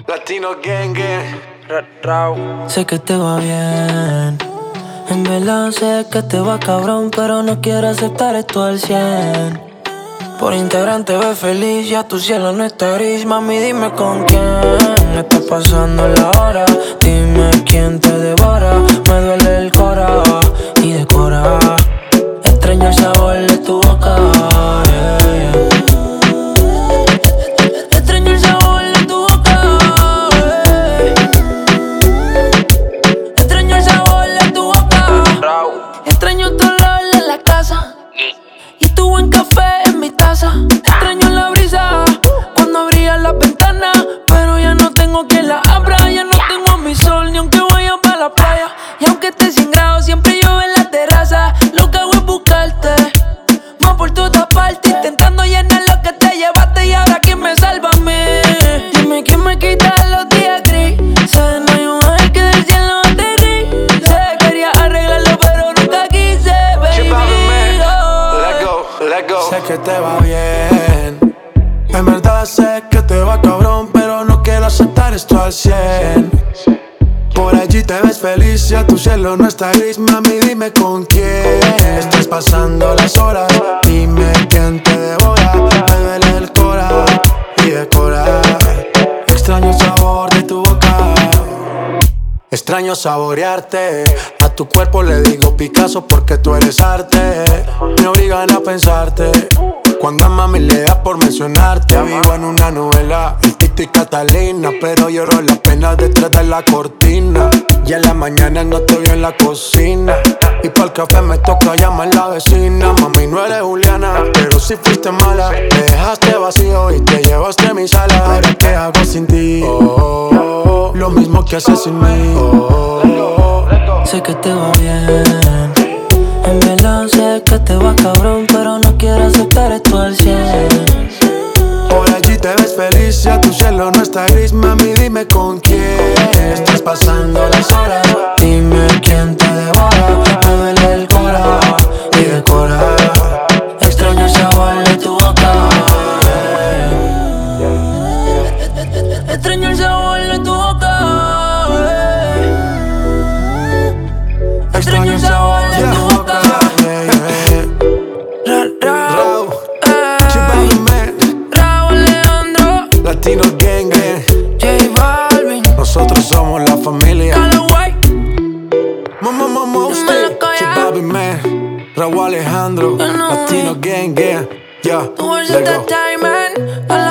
Latino Gang Gang. Sé que te va bien, en verdad sé que te va cabrón, pero no quiero aceptar esto al 100. Por Instagram te ves feliz, ya tu cielo no está gris. Mami, dime con quién está pasando la hora. Dime quién te devora, me duele el cora y decora. Extraño el sabor de tu boca, yeah, yeah. Extraño el sabor de tu boca, yeah. Extraño el sabor de tu boca. Extraño tu olor en la casa y tu buen café en mi taza. Extraño la brisa cuando abrías la ventana, pero ya no tengo quien la abra. Ya no tengo a mi sol, ni aunque vaya pa' la playa. Y aunque esté 100 grados, siempre llueve en la terraza. Lo que hago es buscarte, más por todas partes, intentando llenar lo que te llevaste. Y ahora ¿quién me salva a mí? Dime quién me quita los días grises. No hay un ángel que del cielo aterrice. Quería arreglarlo, pero nunca quise, baby. Let go. Sé que te va bien, en verdad sé que te va cabrón, pero no quiero aceptar esto al 100. Por allí te ves feliz, ya tu cielo no está gris. Mami, dime con quién estás pasando las horas. Dime quién te devora, me duele el cora y decora. Extraño el sabor de tu boca, extraño saborearte. A tu cuerpo le digo Picasso porque tú eres arte. Me obligan a pensarte cuando a mami le da por mencionarte. Vivo en una novela, el Tito y Catalina, pero lloro las penas detrás de la cortina. Y en la mañana no estoy en la cocina, y pa'l café me toca llamar la vecina. Mami, no eres Juliana, pero si fuiste mala. Me dejaste vacío y te llevaste mi sala. Ahora ¿qué hago sin ti? Lo mismo que haces sin mí. Sé que te va bien, en verdad sé que te va cabrón, pero no quiero aceptar esto al 100. Por allí te ves feliz, ya tu cielo no está gris. Mami, dime con quién estás pasando las horas. Dime quién te devora, me duele el cora y decora. Extraño el sabor de tu boca, extraño el sabor de tu boca, extraño el sabor de tu boca. Raúl Alejandro, Latino Gang Gang. J Balvin, Nosotros somos la familia. Callaway, Usted, Chibabi Man, Raúl Alejandro, Latino Gang Gang. Yeah, tu let bolsita go. Diamond.